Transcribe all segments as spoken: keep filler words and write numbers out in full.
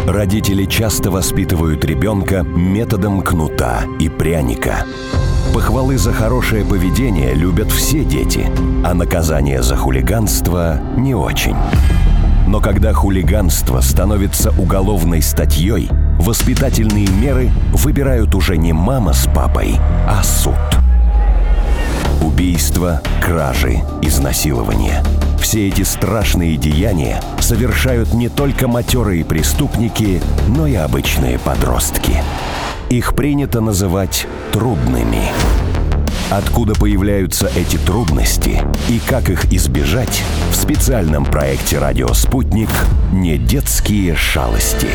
Родители часто воспитывают ребенка методом кнута и пряника. Похвалы за хорошее поведение любят все дети, а наказание за хулиганство не очень. Но когда хулиганство становится уголовной статьей, воспитательные меры выбирают уже не мама с папой, а суд. Убийства, кражи, изнасилования. Все эти страшные деяния совершают не только матерые преступники, но и обычные подростки. Их принято называть трудными. Откуда появляются эти трудности и как их избежать, в специальном проекте «Радио Спутник» «Не детские шалости».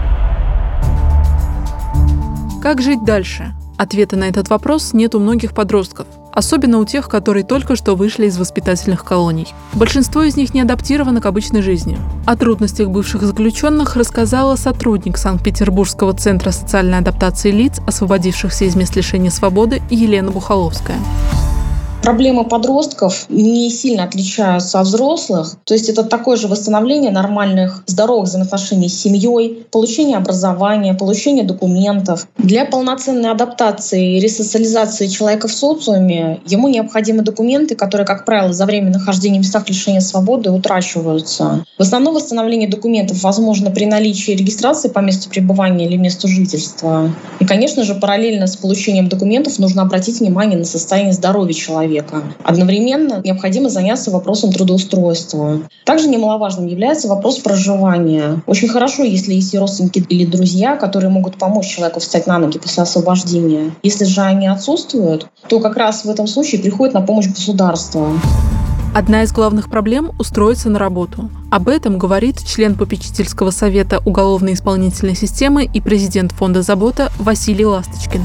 Как жить дальше? Ответа на этот вопрос нет у многих подростков, особенно у тех, которые только что вышли из воспитательных колоний. Большинство из них не адаптировано к обычной жизни. О трудностях бывших заключенных рассказала сотрудник Санкт-Петербургского центра социальной адаптации лиц, освободившихся из мест лишения свободы, Елена Бухаловская. Проблемы подростков не сильно отличаются от взрослых. То есть это такое же восстановление нормальных, здоровых взаимоотношений с семьей, получение образования, получение документов. Для полноценной адаптации и ресоциализации человека в социуме ему необходимы документы, которые, как правило, за время нахождения в местах лишения свободы утрачиваются. В основном восстановление документов возможно при наличии регистрации по месту пребывания или месту жительства. И, конечно же, параллельно с получением документов нужно обратить внимание на состояние здоровья человека. Одновременно необходимо заняться вопросом трудоустройства. Также немаловажным является вопрос проживания. Очень хорошо, если есть родственники или друзья, которые могут помочь человеку встать на ноги после освобождения. Если же они отсутствуют, то как раз в этом случае приходит на помощь государство. Одна из главных проблем – устроиться на работу. Об этом говорит член попечительского совета уголовно-исполнительной системы и президент фонда «Забота» Василий Ласточкин.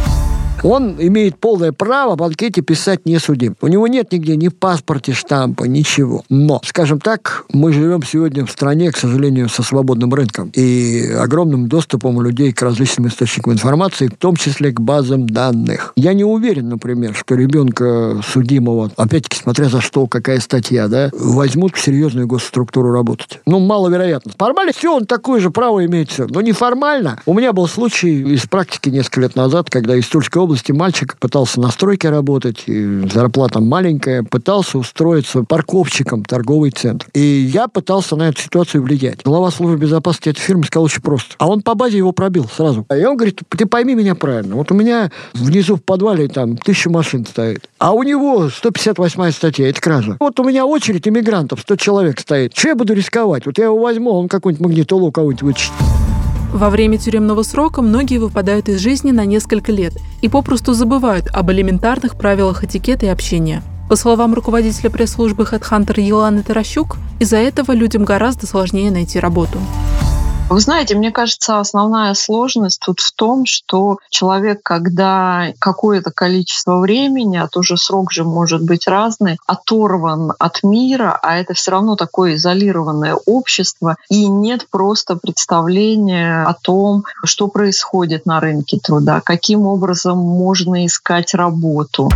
Он имеет полное право в анкете писать «не судим». У него нет нигде ни в паспорте штампа, ничего. Но, скажем так, мы живем сегодня в стране, к сожалению, со свободным рынком и огромным доступом у людей к различным источникам информации, в том числе к базам данных. Я не уверен, например, что ребенка судимого, опять-таки, смотря за что, какая статья, да, возьмут в серьезную госструктуру работать. Ну, маловероятно. Формально все, он такое же право имеет все. Но неформально. У меня был случай из практики несколько лет назад, когда из Тульской области мальчик пытался на стройке работать, и зарплата маленькая, пытался устроиться парковщиком в торговый центр. И я пытался на эту ситуацию влиять. Глава службы безопасности этой фирмы сказал очень просто. А он по базе его пробил сразу. И он говорит: ты пойми меня правильно, вот у меня внизу в подвале там тысяча машин стоит, а у него сто пятьдесят восьмая статья, это кража. Вот у меня очередь иммигрантов, сто человек стоит. Че я буду рисковать? Вот я его возьму, он какую-нибудь магнитолу у кого-нибудь вычтет. Во время тюремного срока многие выпадают из жизни на несколько лет и попросту забывают об элементарных правилах этикета и общения. По словам руководителя пресс-службы HeadHunter Еланы Таращук, из-за этого людям гораздо сложнее найти работу. Вы знаете, мне кажется, основная сложность тут в том, что человек, когда какое-то количество времени, а тоже срок же может быть разный, оторван от мира, а это все равно такое изолированное общество, и нет просто представления о том, что происходит на рынке труда, каким образом можно искать работу.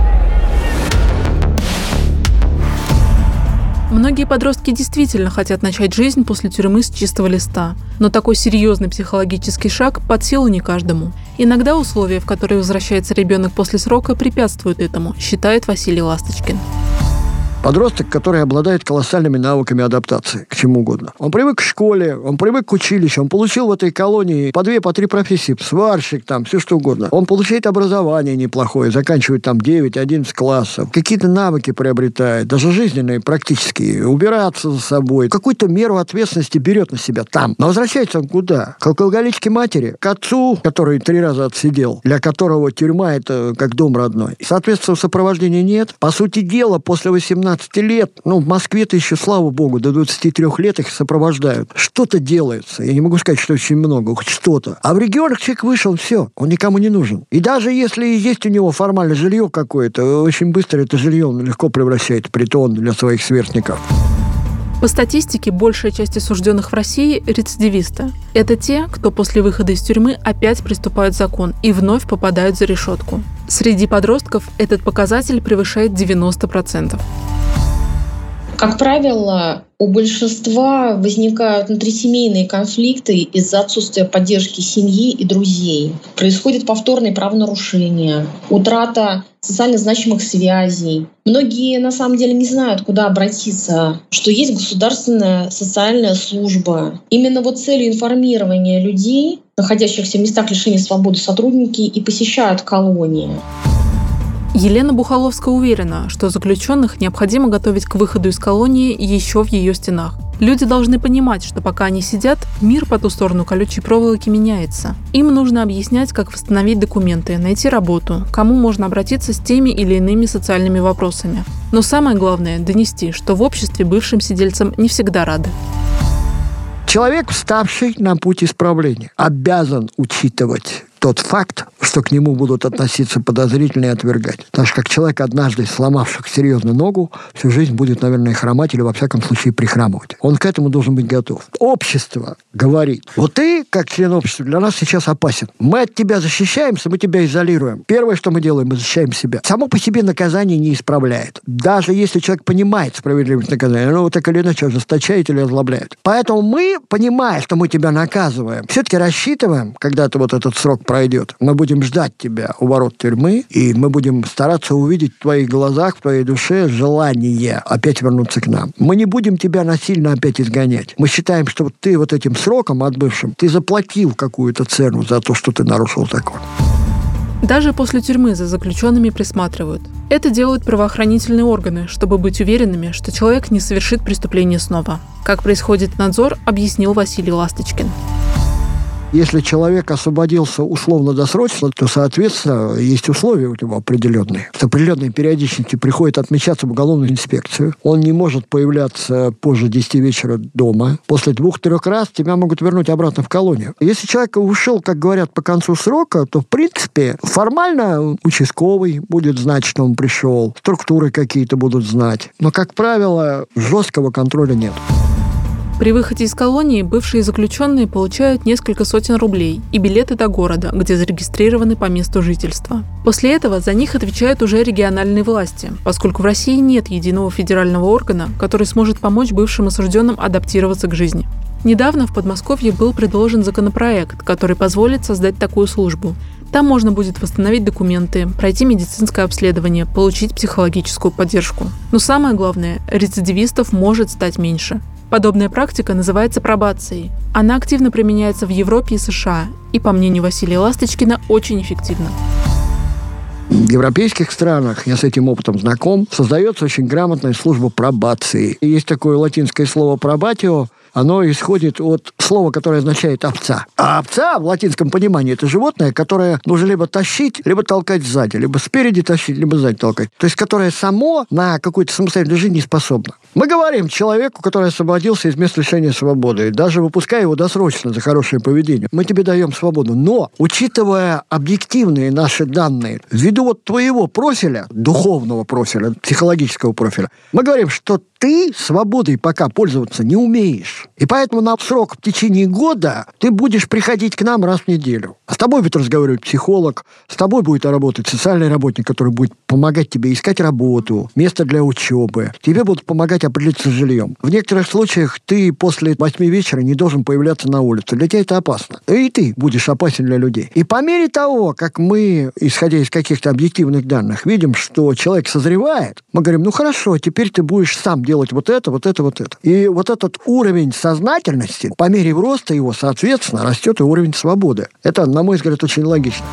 Многие подростки действительно хотят начать жизнь после тюрьмы с чистого листа, но такой серьезный психологический шаг под силу не каждому. Иногда условия, в которые возвращается ребенок после срока, препятствуют этому, считает Василий Ласточкин. Подросток, который обладает колоссальными навыками адаптации к чему угодно. Он привык к школе, он привык к училищу, он получил в этой колонии по две, по три профессии, сварщик, там, все что угодно. Он получает образование неплохое, заканчивает там девять-одиннадцать классов, какие-то навыки приобретает, даже жизненные практически, убираться за собой, какую-то меру ответственности берет на себя там. Но возвращается он куда? К алкоголичке матери, к отцу, который три раза отсидел, для которого тюрьма — это как дом родной. Соответственно, сопровождения нет. По сути дела, после восемнадцати лет, ну, в Москве-то еще, слава богу, до двадцати трёх лет их сопровождают. Что-то делается. Я не могу сказать, что очень много, хоть что-то. А в регионах человек вышел, все, он никому не нужен. И даже если есть у него формально жилье какое-то, очень быстро это жилье он легко превращает в притон для своих сверстников. По статистике, большая часть осужденных в России – рецидивисты. Это те, кто после выхода из тюрьмы опять приступают закон и вновь попадают за решетку. Среди подростков этот показатель превышает девяносто процентов. Как правило, у большинства возникают внутрисемейные конфликты из-за отсутствия поддержки семьи и друзей. Происходят повторные правонарушения, утрата социально значимых связей. Многие на самом деле не знают, куда обратиться, что есть государственная социальная служба. Именно вот целью информирования людей, находящихся в местах лишения свободы, сотрудники и посещают колонии. Елена Бухаловская уверена, что заключенных необходимо готовить к выходу из колонии еще в ее стенах. Люди должны понимать, что пока они сидят, мир по ту сторону колючей проволоки меняется. Им нужно объяснять, как восстановить документы, найти работу, кому можно обратиться с теми или иными социальными вопросами. Но самое главное – донести, что в обществе бывшим сидельцам не всегда рады. Человек, вставший на путь исправления, обязан учитывать тот факт, что к нему будут относиться подозрительно и отвергать. Потому что как человек, однажды сломавший серьезно ногу, всю жизнь будет, наверное, хромать или, во всяком случае, прихрамывать. Он к этому должен быть готов. Общество говорит: вот ты, как член общества, для нас сейчас опасен. Мы от тебя защищаемся, мы тебя изолируем. Первое, что мы делаем, мы защищаем себя. Само по себе наказание не исправляет. Даже если человек понимает справедливость наказания, оно вот так или иначе ожесточает или озлобляет. Поэтому мы, понимая, что мы тебя наказываем, все-таки рассчитываем, когда-то вот этот срок пройдет, мы будем ждать тебя у ворот тюрьмы, и мы будем стараться увидеть в твоих глазах, в твоей душе желание опять вернуться к нам. Мы не будем тебя насильно опять изгонять. Мы считаем, что ты вот этим сроком отбывшим, ты заплатил какую-то цену за то, что ты нарушил закон. Даже после тюрьмы за заключенными присматривают. Это делают правоохранительные органы, чтобы быть уверенными, что человек не совершит преступление снова. Как происходит надзор, объяснил Василий Ласточкин. Если человек освободился условно-досрочно, то, соответственно, есть условия у него определенные. С определенной периодичностью приходит отмечаться в уголовную инспекцию. Он не может появляться позже десяти вечера дома. После двух-трех раз тебя могут вернуть обратно в колонию. Если человек ушел, как говорят, по концу срока, то, в принципе, формально участковый будет знать, что он пришел. Структуры какие-то будут знать. Но, как правило, жесткого контроля нет. При выходе из колонии бывшие заключенные получают несколько сотен рублей и билеты до города, где зарегистрированы по месту жительства. После этого за них отвечают уже региональные власти, поскольку в России нет единого федерального органа, который сможет помочь бывшим осужденным адаптироваться к жизни. Недавно в Подмосковье был предложен законопроект, который позволит создать такую службу. Там можно будет восстановить документы, пройти медицинское обследование, получить психологическую поддержку. Но самое главное, рецидивистов может стать меньше. Подобная практика называется пробацией. Она активно применяется в Европе и США и, по мнению Василия Ласточкина, очень эффективна. В европейских странах, я с этим опытом знаком, создается очень грамотная служба пробации. И есть такое латинское слово «пробатио», оно исходит от слова, которое означает «овца». А овца в латинском понимании – это животное, которое нужно либо тащить, либо толкать сзади, либо спереди тащить, либо сзади толкать. То есть, которое само на какую-то самостоятельную жизнь не способно. Мы говорим человеку, который освободился из места лишения свободы, даже выпуская его досрочно за хорошее поведение, мы тебе даем свободу. Но, учитывая объективные наши данные, ввиду вот твоего профиля, духовного профиля, психологического профиля, мы говорим, что ты свободой пока пользоваться не умеешь. И поэтому на срок в течение года ты будешь приходить к нам раз в неделю. А с тобой будет разговаривать психолог, с тобой будет работать социальный работник, который будет помогать тебе искать работу, место для учебы. Тебе будут помогать определиться с жильем. В некоторых случаях ты после восьми вечера не должен появляться на улице. Для тебя это опасно. И ты будешь опасен для людей. И по мере того, как мы, исходя из каких-то объективных данных, видим, что человек созревает, мы говорим: ну хорошо, теперь ты будешь сам делать вот это, вот это, вот это. И вот этот уровень сознательности, по мере роста его, соответственно, растет и уровень свободы. Это, на мой взгляд, очень логично.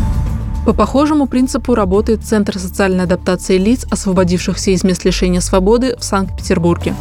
По похожему принципу работает Центр социальной адаптации лиц, освободившихся из мест лишения свободы в Санкт-Петербурге.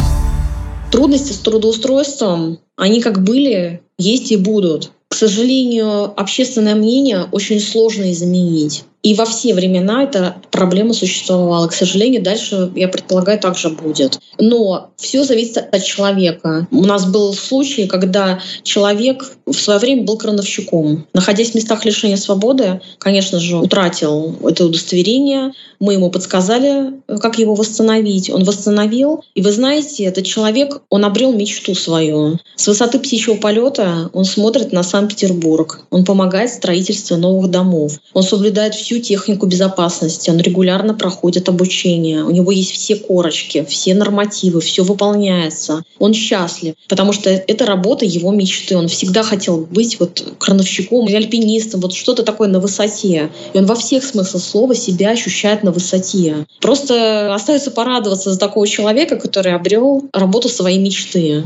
Трудности с трудоустройством, они как были, есть и будут. К сожалению, общественное мнение очень сложно изменить. И во все времена эта проблема существовала. К сожалению, дальше, я предполагаю, так же будет. Но все зависит от человека. У нас был случай, когда человек в свое время был крановщиком. Находясь в местах лишения свободы, конечно же, утратил это удостоверение. Мы ему подсказали, как его восстановить. Он восстановил. И вы знаете, этот человек, он обрел мечту свою. С высоты птичьего полета он смотрит на Санкт-Петербург. Он помогает в строительстве новых домов. Он соблюдает всю всю технику безопасности, он регулярно проходит обучение, у него есть все корочки, все нормативы, все выполняется. Он счастлив, потому что это работа его мечты. Он всегда хотел быть вот крановщиком или альпинистом, вот что-то такое на высоте. И он во всех смыслах слова себя ощущает на высоте. Просто остается порадоваться за такого человека, который обрел работу своей мечты.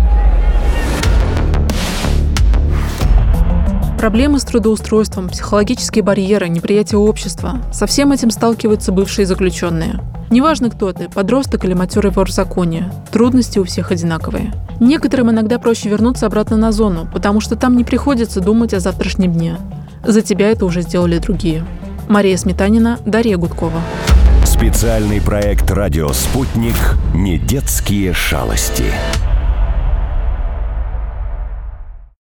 Проблемы с трудоустройством, психологические барьеры, неприятие общества – со всем этим сталкиваются бывшие заключенные. Неважно, кто ты – подросток или матерый вор в законе, трудности у всех одинаковые. Некоторым иногда проще вернуться обратно на зону, потому что там не приходится думать о завтрашнем дне. За тебя это уже сделали другие. Мария Сметанина, Дарья Гудкова. Специальный проект «Радио Спутник. Недетские шалости».